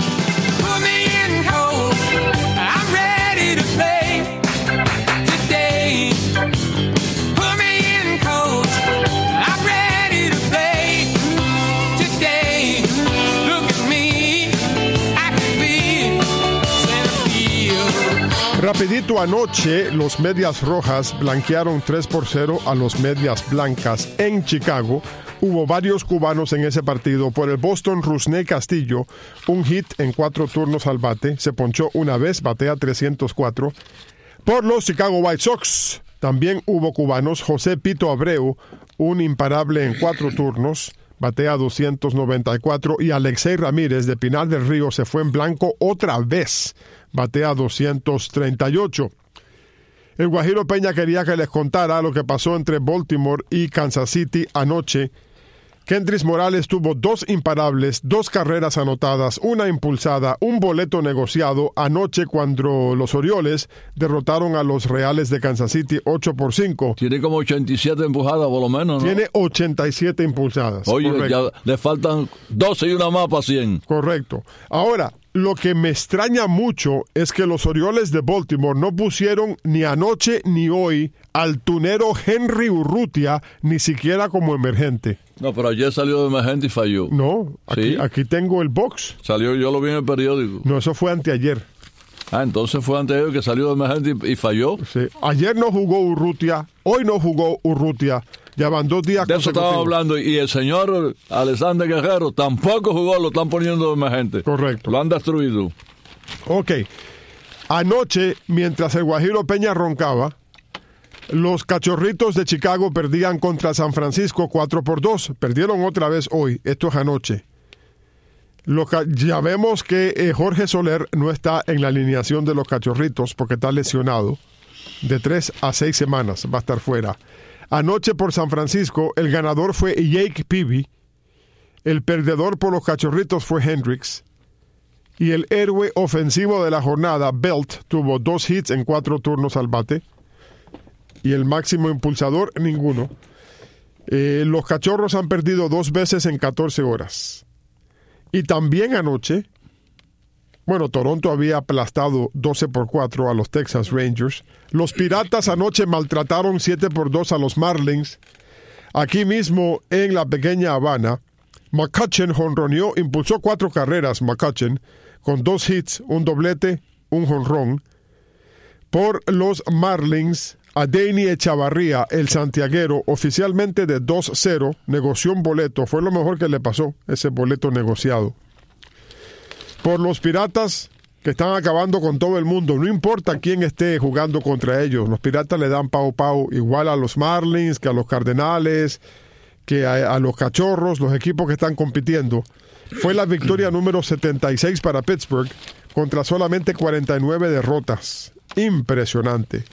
Put me in, coach. I'm ready to play today. Rapidito, anoche los Medias Rojas blanquearon tres por cero a los Medias Blancas en Chicago. Hubo varios cubanos en ese partido. Por el Boston, Rusney Castillo, un hit en cuatro turnos al bate. Se ponchó una vez, batea trescientos cuatro. Por los Chicago White Sox también hubo cubanos. José Pito Abreu, un imparable en cuatro turnos, batea doscientos noventa y cuatro. Y Alexei Ramírez de Pinar del Río se fue en blanco otra vez, batea doscientos treinta y ocho. El Guajiro Peña quería que les contara lo que pasó entre Baltimore y Kansas City anoche. Kendrys Morales tuvo dos imparables, dos carreras anotadas, una impulsada, un boleto negociado anoche cuando los Orioles derrotaron a los Reales de Kansas City ocho por cinco. Tiene como ochenta y siete empujadas por lo menos, ¿no? Tiene ochenta y siete impulsadas. Oye, correcto. ya le faltan doce y una más para cien. Correcto. Ahora, lo que me extraña mucho es que los Orioles de Baltimore no pusieron ni anoche ni hoy al tunero Henry Urrutia ni siquiera como emergente. No, pero ayer salió de emergente y falló. No, aquí, ¿Sí? aquí tengo el box. Salió, yo lo vi en el periódico. No, eso fue anteayer. Ah, entonces fue antes de que salió de emergente y, y falló. Sí. Ayer no jugó Urrutia, hoy no jugó Urrutia. Ya van dos días De eso estaba hablando. Y el señor Alexander Guerrero tampoco jugó, lo están poniendo de emergente. Correcto. Lo han destruido. Ok. Anoche, mientras el Guajiro Peña roncaba, los Cachorritos de Chicago perdían contra San Francisco cuatro por dos. Perdieron otra vez hoy. Esto es anoche. Lo ca- ya vemos que eh, Jorge Soler no está en la alineación de los Cachorritos porque está lesionado. De tres a seis semanas va a estar fuera. Anoche por San Francisco, el ganador fue Jake Peavy. El perdedor por los Cachorritos fue Hendricks. Y el héroe ofensivo de la jornada, Belt, tuvo dos hits en cuatro turnos al bate. Y el máximo impulsador, ninguno. Eh, los Cachorros han perdido dos veces en catorce horas. Y también anoche, bueno, Toronto había aplastado doce por cuatro a los Texas Rangers. Los Piratas anoche maltrataron siete por dos a los Marlins. Aquí mismo, en la pequeña Habana, McCutchen jonroneó, impulsó cuatro carreras, McCutchen, con dos hits, un doblete, un jonrón. Por los Marlins, Adeiny Echavarría, el santiaguero, oficialmente de dos cero, negoció un boleto. Fue lo mejor que le pasó, ese boleto negociado. Por los Piratas, que están acabando con todo el mundo, no importa quién esté jugando contra ellos, los Piratas le dan pau pau igual a los Marlins, que a los Cardenales, que a, a los Cachorros, los equipos que están compitiendo. Fue la victoria número setenta y seis para Pittsburgh, contra solamente cuarenta y nueve derrotas. Impresionante.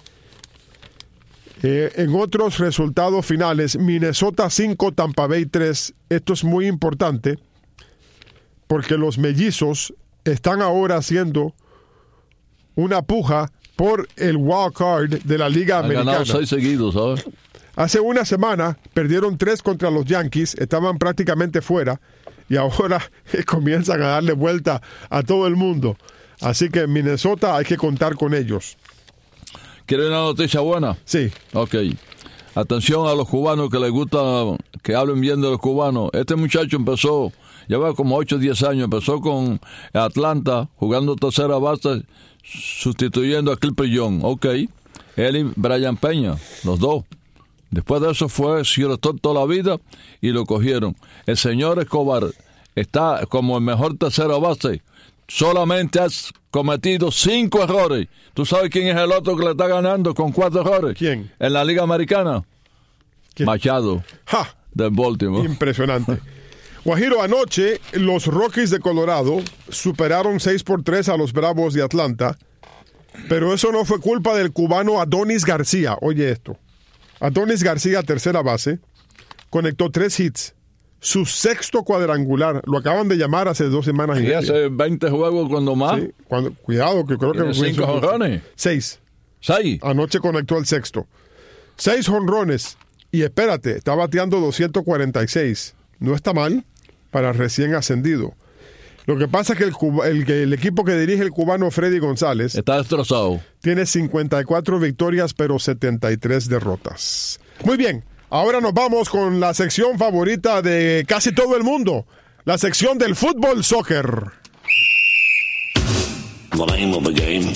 Eh, en otros resultados finales, Minnesota cinco, Tampa Bay tres. Esto es muy importante porque los mellizos están ahora haciendo una puja por el wild card de la Liga Han Americana. ganado seis seguidos, ¿sabes? Hace una semana perdieron tres contra los Yankees, estaban prácticamente fuera y ahora comienzan a darle vuelta a todo el mundo. Así que en Minnesota hay que contar con ellos. ¿Quieren una noticia buena? Sí. Ok. Atención a los cubanos que les gusta que hablen bien de los cubanos. Este muchacho empezó, lleva como ocho o diez años, empezó con Atlanta jugando tercera base, sustituyendo a Clipper Young. Ok. Él y Brian Peña, los dos. Después de eso fue shortstop toda la vida y lo cogieron. El señor Escobar está como el mejor tercera base. Solamente has cometido cinco errores. ¿Tú sabes quién es el otro que le está ganando con cuatro errores? ¿Quién? En la Liga Americana. ¿Quién? Machado, ¡Ja! de Baltimore. Impresionante. Guajiro, anoche los Rockies de Colorado superaron seis por tres a los Bravos de Atlanta, pero eso no fue culpa del cubano Adonis García. Oye esto. Adonis García, tercera base, conectó tres hits. Su sexto cuadrangular, lo acaban de llamar hace dos semanas y Y media. hace veinte juegos cuando más. Sí, cuando, cuidado, que creo que... Tiene cinco jonrones. Seis. Seis. Anoche conectó el sexto. Seis jonrones. Y espérate, está bateando doscientos cuarenta y seis. No está mal para recién ascendido. Lo que pasa es que el, cuba, el, el equipo que dirige el cubano Freddy González Está destrozado. tiene cincuenta y cuatro victorias, pero setenta y tres derrotas. Muy bien. Ahora nos vamos con la sección favorita de casi todo el mundo, la sección del fútbol soccer. The name of the game.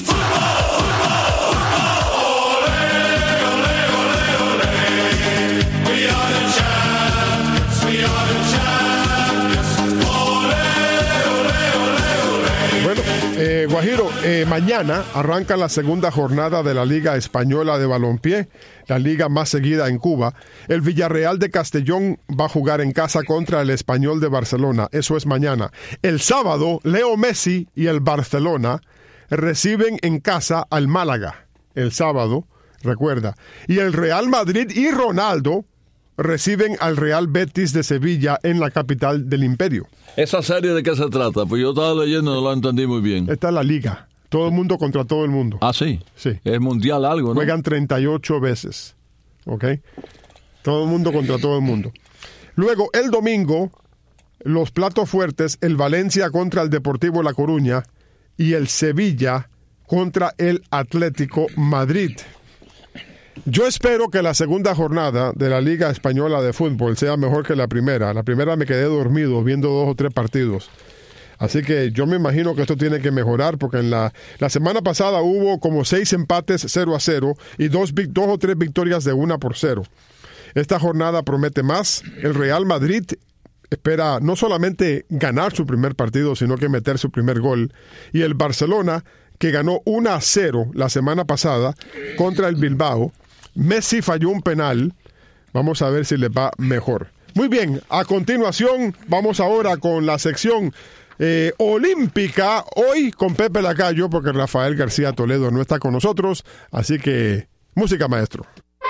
Bueno, eh, Guajiro, eh, mañana arranca la segunda jornada de la Liga Española de Balompié, la liga más seguida en Cuba. El Villarreal de Castellón va a jugar en casa contra el Español de Barcelona. Eso es mañana. El sábado, Leo Messi y el Barcelona reciben en casa al Málaga. El sábado, recuerda. Y el Real Madrid y Ronaldo reciben al Real Betis de Sevilla en la capital del imperio. ¿Esa serie de qué se trata? Pues yo estaba leyendo y no lo entendí muy bien. Esta es la liga. Todo el mundo contra todo el mundo. Ah, sí. Sí. Es mundial algo, ¿no? Juegan treinta y ocho veces. ¿Ok? Todo el mundo contra todo el mundo. Luego, el domingo, los platos fuertes, el Valencia contra el Deportivo La Coruña y el Sevilla contra el Atlético Madrid. Yo espero que la segunda jornada de la Liga Española de Fútbol sea mejor que la primera. La primera me quedé dormido viendo dos o tres partidos. Así que yo me imagino que esto tiene que mejorar, porque en la, la semana pasada hubo como seis empates cero a cero y dos, dos o tres victorias de una por cero. Esta jornada promete más. El Real Madrid espera no solamente ganar su primer partido, sino que meter su primer gol. Y el Barcelona, que ganó uno a cero la semana pasada contra el Bilbao. Messi falló un penal. Vamos a ver si le va mejor. Muy bien, a continuación vamos ahora con la sección Eh, olímpica, hoy con Pepe Lacayo, porque Rafael García Toledo no está con nosotros, así que música, maestro.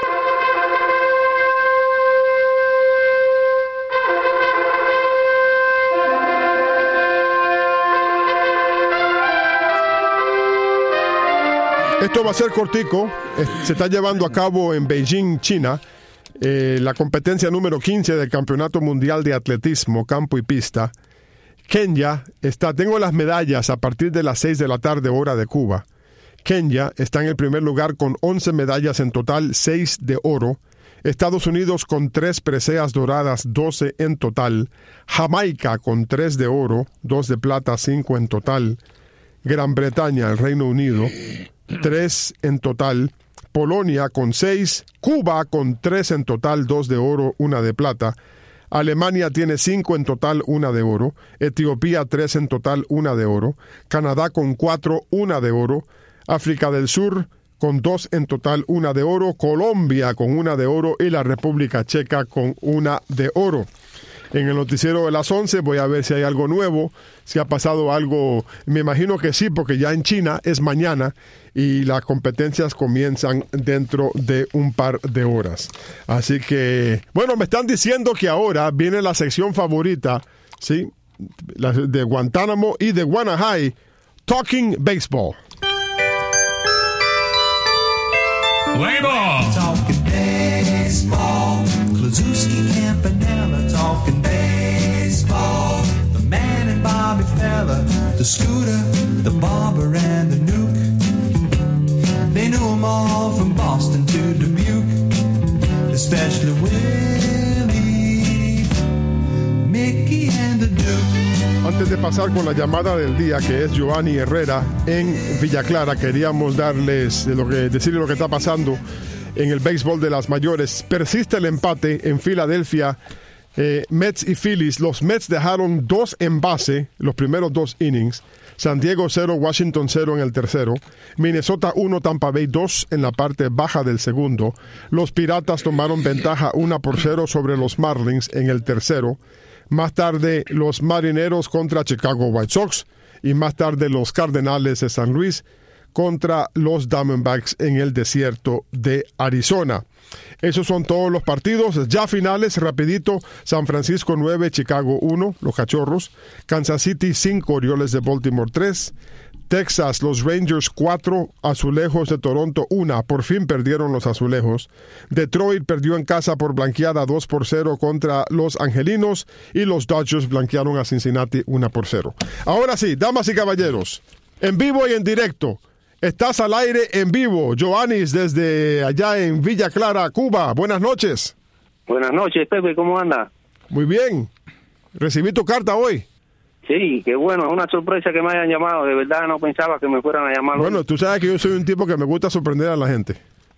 Esto va a ser cortico, se está llevando a cabo en Beijing, China, eh, la competencia número quince del Campeonato Mundial de Atletismo, Campo y Pista. Kenia está, tengo las medallas a partir de las seis de la tarde, hora de Cuba. Kenia está en el primer lugar con once medallas en total, seis de oro. Estados Unidos con tres preseas doradas, doce en total. Jamaica con tres de oro, dos de plata, cinco en total. Gran Bretaña, el Reino Unido, tres en total. Polonia con seis. Cuba con tres en total, dos de oro, una de plata. Alemania tiene cinco en total, una de oro. Etiopía, tres en total, una de oro. Canadá con cuatro, una de oro. África del Sur con dos en total, una de oro. Colombia con una de oro y la República Checa con una de oro. En el noticiero de las once voy a ver si hay algo nuevo, si ha pasado algo. Me imagino que sí, porque ya en China es mañana y las competencias comienzan dentro de un par de horas. Así que, bueno, me están diciendo que ahora viene la sección favorita, ¿sí? La de Guantánamo y de Guanahai, Talking Baseball. Play ball. Talking baseball. Klazuski, Campanella, talking baseball. The man and Bobby Fella, the Scooter, the Barber and the Nuke. They knew them all from Boston to Dubuque, especially Willie, Mickey and the Duke. Antes de pasar con la llamada del día, que es Giovanni Herrera en Villa Clara, queríamos darles de lo que, decirles lo que está pasando en el béisbol de las mayores. Persiste el empate en Filadelfia, eh, Mets y Phillies. Los Mets dejaron dos en base los primeros dos innings. San Diego cero, Washington cero en el tercero. Minnesota uno, Tampa Bay dos en la parte baja del segundo. Los Piratas tomaron ventaja uno por cero sobre los Marlins en el tercero. Más tarde los Marineros contra Chicago White Sox y más tarde los Cardenales de San Luis contra los Diamondbacks en el desierto de Arizona. Esos son todos los partidos. Ya finales, rapidito. San Francisco nueve, Chicago uno, los Cachorros. Kansas City cinco, Orioles de Baltimore tres. Texas, los Rangers cuatro, Azulejos de Toronto uno. Por fin perdieron los Azulejos. Detroit perdió en casa por blanqueada dos por cero contra los Angelinos. Y los Dodgers blanquearon a Cincinnati uno por cero. Ahora sí, damas y caballeros, en vivo y en directo. Estás al aire en vivo, Joannis, desde allá en Villa Clara, Cuba. Buenas noches. Buenas noches, Pepe, ¿cómo anda? Muy bien. Recibí tu carta hoy. Sí, qué bueno, es una sorpresa que me hayan llamado. De verdad no pensaba que me fueran a llamar. Bueno, hoy. Tú sabes que yo soy un tipo que me gusta sorprender a la gente.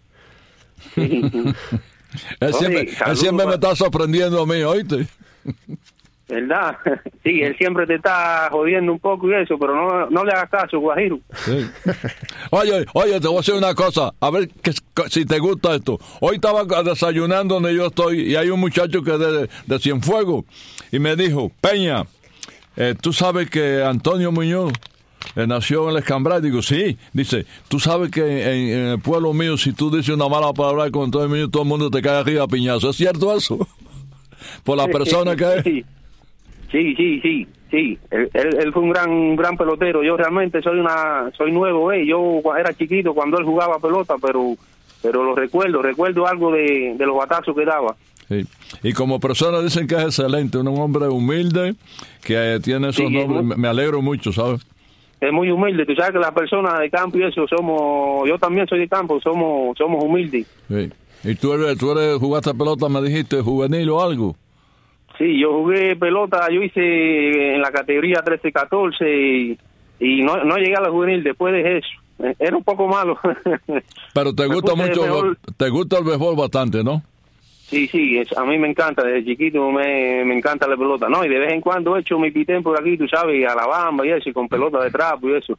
Sí. Él siempre, Oye, él saludos, siempre me pa- está sorprendiendo a mí, ¿oíste? ¿Verdad? Sí, él siempre te está jodiendo un poco y eso, pero no, no le hagas caso, Guajiro. Sí. Oye, oye, te voy a decir una cosa, a ver que, si te gusta esto. Hoy estaba desayunando donde yo estoy y hay un muchacho que de, de Cienfuegos y me dijo, Peña, eh, tú sabes que Antonio Muñoz eh, nació en el Escambray. Digo, sí. Dice, tú sabes que en, en el pueblo mío, si tú dices una mala palabra con todo el mundo, todo el mundo te cae arriba a piñazo. ¿Es cierto eso? Por la persona que es. Sí, sí, sí, sí. sí. Él, él, él fue un gran un gran pelotero. Yo realmente soy una soy nuevo. Eh. Yo era chiquito cuando él jugaba pelota, pero pero lo recuerdo. Recuerdo algo de, de los batazos que daba. Sí. Y como persona dicen que es excelente, un hombre humilde que tiene esos sí, nombres. muy, me alegro mucho, ¿sabes? Es muy humilde. Tú sabes que las personas de campo y eso somos, yo también soy de campo, somos somos humildes. Sí. ¿Y tú eres, tú eres, jugaste pelota, me dijiste, juvenil o algo? Sí, yo jugué pelota, yo hice en la categoría trece catorce y, y no, no llegué a la juvenil después de eso. Era un poco malo. Pero te gusta mucho, mejor. Te gusta el béisbol bastante, ¿no? Sí, sí, es, a mí me encanta, desde chiquito me, me encanta la pelota, ¿no? Y de vez en cuando he hecho mi pitén por aquí, tú sabes, a la bamba y eso, y con pelota de trapo y eso.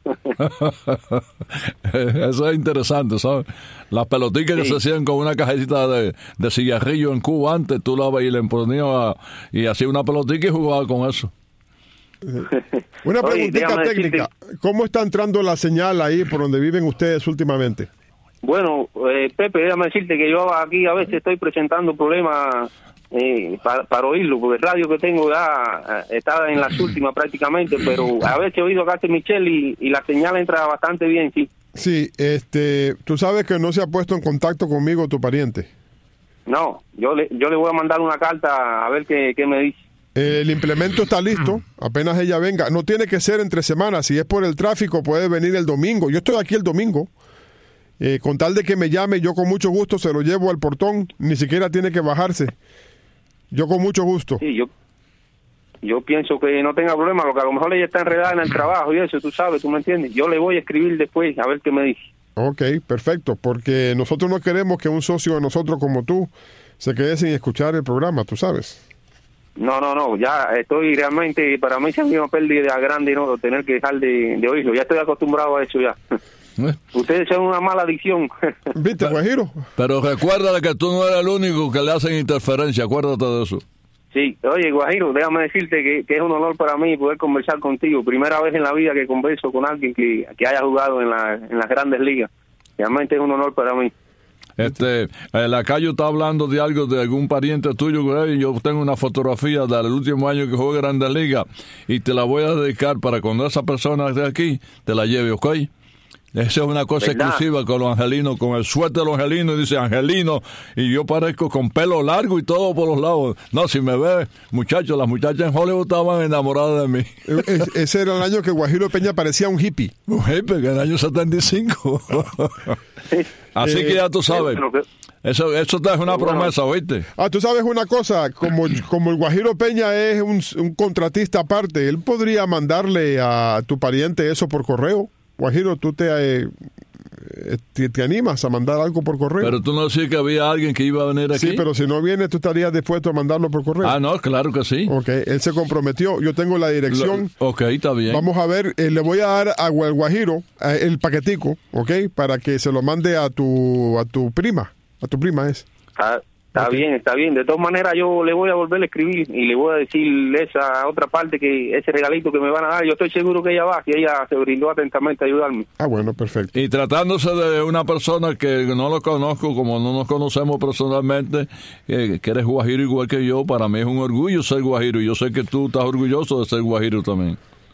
Eso es interesante, ¿sabes? Las pelotitas sí. que se hacían con una cajetita de, de cigarrillo en Cuba antes, tú la y le ponías y hacía una pelotita y jugaba con eso. Una preguntita técnica, decirte... ¿cómo está entrando la señal ahí por donde viven ustedes últimamente? Bueno, eh, Pepe, déjame decirte que yo aquí a veces estoy presentando problemas eh, para, para oírlo, porque el radio que tengo ya eh, está en las últimas prácticamente, pero a veces he oído acá a Michelle y, y la señal entra bastante bien, sí. Sí, este, tú sabes que no se ha puesto en contacto conmigo tu pariente. No, yo le, yo le voy a mandar una carta a ver qué, qué me dice. El implemento está listo, apenas ella venga. No tiene que ser entre semanas, si es por el tráfico puede venir el domingo. Yo estoy aquí el domingo. Eh, con tal de que me llame, yo con mucho gusto se lo llevo al portón, ni siquiera tiene que bajarse. Yo con mucho gusto. Sí, yo yo pienso que no tenga problema, lo que a lo mejor ella está enredada en el trabajo y eso, tú sabes, tú me entiendes. Yo le voy a escribir después a ver qué me dice. Ok, perfecto, porque nosotros no queremos que un socio de nosotros como tú se quede sin escuchar el programa, tú sabes. No, no, no, ya estoy realmente, para mí se ha sido una pérdida grande, ¿no? Tener que dejar de, de oírlo, ya estoy acostumbrado a eso ya. ¿Eh? Ustedes son una mala adicción. ¿Viste, Guajiro? Pero recuerda que tú no eres el único que le hacen interferencia, acuérdate de eso. Sí, oye, Guajiro, déjame decirte que, que es un honor para mí poder conversar contigo. Primera vez en la vida que converso con alguien que, que haya jugado en, la, en las grandes ligas. Realmente es un honor para mí. Este, el Lacayo está hablando de algo de algún pariente tuyo, y yo tengo una fotografía del último año que jugué en Grandes Ligas y te la voy a dedicar para cuando esa persona esté aquí, te la lleve, ¿ok? Esa es una cosa ¿verdad? Exclusiva con los angelinos, con el suéter de los angelinos, y dice angelino, y yo parezco con pelo largo y todo por los lados. No, si me ves, muchachos, las muchachas en Hollywood estaban enamoradas de mí. Es, ese era el año que Guajiro Peña parecía un hippie. Un hippie, que en el año setenta y cinco. Así eh, que ya tú sabes. Eso, eso te es una promesa, ¿oíste? Ah, tú sabes una cosa, como, como el Guajiro Peña es un, un contratista aparte, él podría mandarle a tu pariente eso por correo. Guajiro, ¿tú te, eh, te, te animas a mandar algo por correo? Pero tú no decías que había alguien que iba a venir aquí. Sí, pero si no viene, ¿tú estarías dispuesto a mandarlo por correo? Ah, no, claro que sí. Ok, él se comprometió. Yo tengo la dirección. Lo, ok, está bien. Vamos a ver, eh, le voy a dar a Guajiro eh, el paquetico, ok, para que se lo mande a tu a tu prima. A tu prima es. Ah. Está okay. bien, está bien. De todas maneras, yo le voy a volver a escribir y le voy a decir esa otra parte, que ese regalito que me van a dar, yo estoy seguro que ella va, que ella se brindó atentamente a ayudarme. Ah, bueno, perfecto. Y tratándose de una persona que no lo conozco, como no nos conocemos personalmente, eh, que eres guajiro igual que yo, para mí es un orgullo ser guajiro. Yo sé que tú estás orgulloso de ser guajiro también.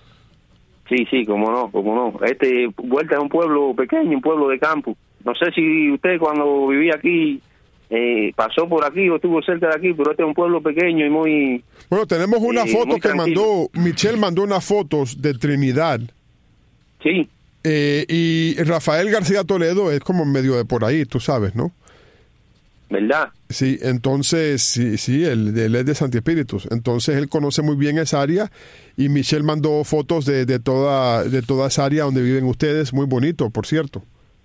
Sí, sí, cómo no, cómo no. Este, Vuelta es un pueblo pequeño, un pueblo de campo. No sé si usted cuando vivía aquí Eh, pasó por aquí o estuvo cerca de aquí, pero este es un pueblo pequeño y muy... Bueno, tenemos una eh, foto que mandó, Michelle mandó unas fotos de Trinidad. Sí. Eh, y Rafael García Toledo es como medio de por ahí, tú sabes, ¿no? ¿Verdad? Sí, entonces, sí, sí, él, él es de Santi Espíritus, entonces él conoce muy bien esa área y Michelle mandó fotos de, de, toda, de toda esa área donde viven ustedes, muy bonito, por cierto.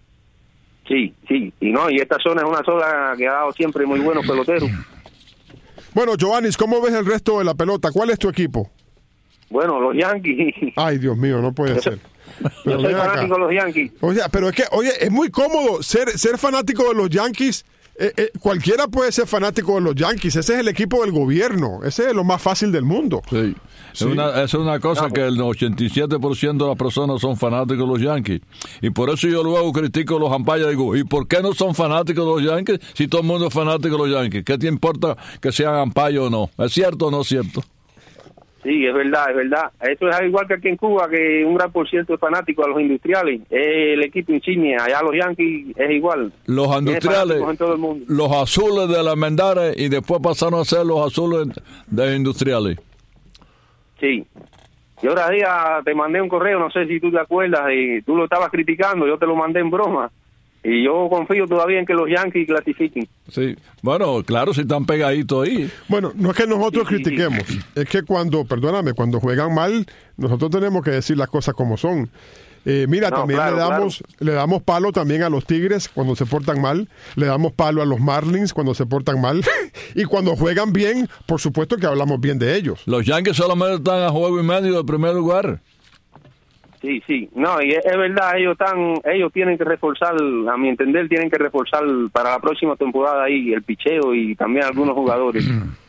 Sí, sí, y no, y esta zona es una zona que ha dado siempre muy buenos peloteros. Bueno, Joannis, ¿cómo ves el resto de la pelota? ¿Cuál es tu equipo? Bueno, los Yankees. Ay, Dios mío, no puede yo, ser. Pero yo soy fanático de los Yankees. O sea, pero es que, oye, es muy cómodo ser, ser fanático de los Yankees. eh, eh, cualquiera puede ser fanático de los Yankees. Ese es el equipo del gobierno. Ese es lo más fácil del mundo. Sí. Sí. Es una, es una cosa Claro. que el ochenta y siete por ciento de las personas son fanáticos de los Yankees. Y por eso yo luego critico a los umpires. Digo, ¿y por qué no son fanáticos de los Yankees si todo el mundo es fanático de los Yankees? ¿Qué te importa que sean umpires o no? ¿Es cierto o no es cierto? Sí, es verdad, es verdad. Eso es igual que aquí en Cuba, que un gran por ciento es fanático a los industriales. Es el equipo insignia. Allá los Yankees es igual. Los Tiene industriales, fanáticos en todo el mundo. los azules de la Mendares y después pasaron a ser los azules de industriales. Sí. Y ahora día te mandé un correo, no sé si tú te acuerdas, y tú lo estabas criticando, yo te lo mandé en broma. Y yo confío todavía en que los Yankees clasifiquen. Sí, bueno, claro, si están pegaditos ahí. Bueno, no es que nosotros Sí, sí, sí. critiquemos, es que cuando, perdóname, cuando juegan mal, nosotros tenemos que decir las cosas como son. Eh, mira, No, también claro, le damos le damos palo también a los Tigres cuando se portan mal, le damos palo a los Marlins cuando se portan mal, y cuando juegan bien, por supuesto que hablamos bien de ellos. Los Yankees solamente están a juego y medio del primer lugar. Sí, sí. No, y es, es verdad, ellos están, ellos tienen que reforzar, a mi entender, tienen que reforzar para la próxima temporada ahí el picheo y también algunos jugadores.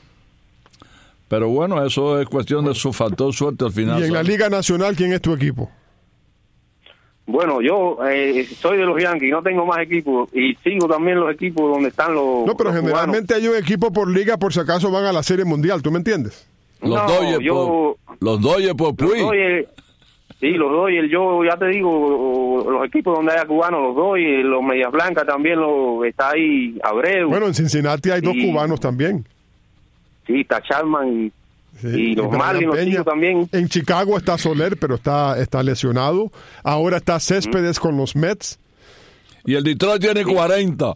Pero bueno, eso es cuestión de su factor suerte al final. Y en la ¿sabes? Liga Nacional, ¿quién es tu equipo? Bueno, yo eh, soy de los Yankees, no tengo más equipos y sigo también los equipos donde están los No, pero los generalmente hay un equipo por liga por si acaso van a la Serie Mundial, ¿tú me entiendes? Los No, Dodgers yo- por, los Dodgers por Los Puig. Dodgers, sí, los Dodgers, yo ya te digo, los equipos donde haya cubanos, los Dodgers, los Medias Blancas también, lo, está ahí Abreu, Bueno, en Cincinnati hay dos Sí. cubanos también. sí, está Chapman y, Sí, y los Brian Marlins, los Peña. chicos también. En Chicago está Soler, pero está, está lesionado. Ahora está Céspedes con los Mets. Y el Detroit tiene cuarenta.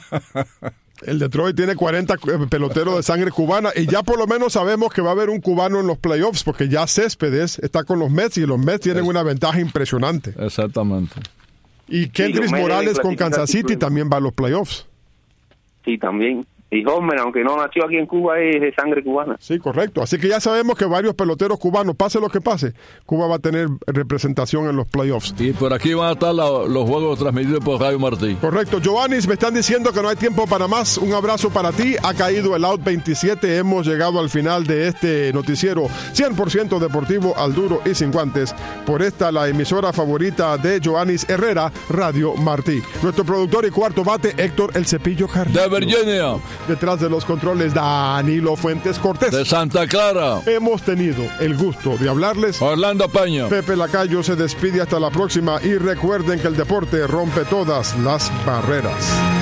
El Detroit tiene cuarenta peloteros de sangre cubana y ya por lo menos sabemos que va a haber un cubano en los playoffs porque ya Céspedes está con los Mets y los Mets tienen una ventaja impresionante. Exactamente. Y Kendrys los Mets Morales deben con Kansas City clasificar también va a los playoffs. Sí, también. Y Homer, aunque no nació aquí en Cuba, es de sangre cubana. Sí, correcto. Así que ya sabemos que varios peloteros cubanos, pase lo que pase, Cuba va a tener representación en los playoffs. Y por aquí van a estar la- los juegos transmitidos por Radio Martí. Correcto. Giovannis, me están diciendo que no hay tiempo para más. Un abrazo para ti. Ha caído el out veintisiete. Hemos llegado al final de este noticiero cien por ciento deportivo al duro y sin guantes. Por esta, la emisora favorita de Giovannis Herrera, Radio Martí. Nuestro productor y cuarto bate, Héctor El Cepillo Carrillo. De Virginia, Detrás de los controles, Danilo Fuentes Cortés. de Santa Clara, Hemos tenido el gusto de hablarles. Orlando Peña. Pepe Lacayo se despide hasta la próxima y recuerden que el deporte rompe todas las barreras.